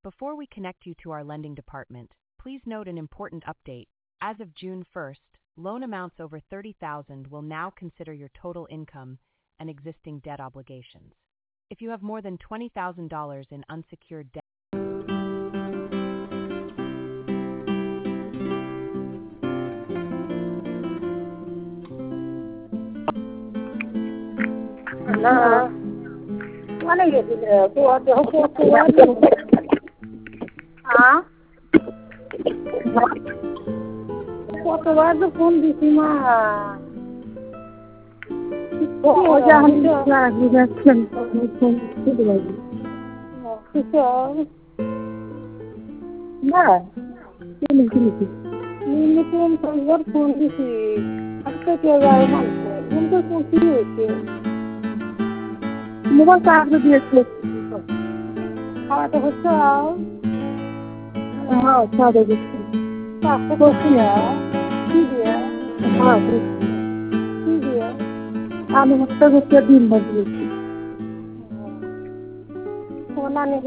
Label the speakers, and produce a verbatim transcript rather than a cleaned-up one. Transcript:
Speaker 1: Before we connect you to our lending department, please note an important update. As of June first, loan amounts over thirty thousand dollars will now consider your total income and existing debt obligations. If you have more than twenty thousand dollars in unsecured debt,
Speaker 2: Hello. Mana ya dia? Tu ada apa tu? Ah? Foto baru phone di sini. Oh, jangan jangan jangan phone phone itu lagi. Oh, susah. Nah, ini ini. Ini pun baru phone di sini. Apa cara mana? Ini pun sih. Mobile charge दिए हाँ तो बच्चा हाँ अच्छा दे दीजिए आपको दोस्ती है ठीक है हाँ ठीक है आने मतलब उसके दिन बदले होना नहीं